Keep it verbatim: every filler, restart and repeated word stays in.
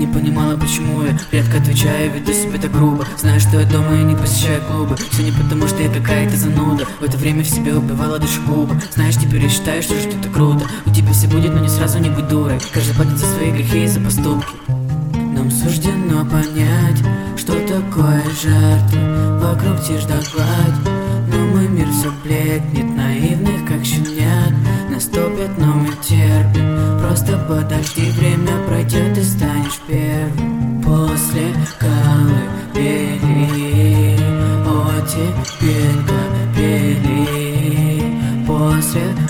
не понимала, почему я редко отвечаю, веду себя так грубо. Знаю, что я дома и не посещаю клубы. Все не потому, что я какая-то зануда. В это время в себе убивала душегуба. Знаешь, теперь я считаю, что же это круто. У тебя все будет, но не сразу, не будь дурой. Каждый платит за свои грехи и за поступки. Нам суждено понять, что такое жертва. Вокруг тишь да гладь, но мой мир все блекнет. Наивных, как щенят, наступит, но мы терпим. Просто подожди, время пройдет и станешь первым. После колыбели, о, теперь капели. После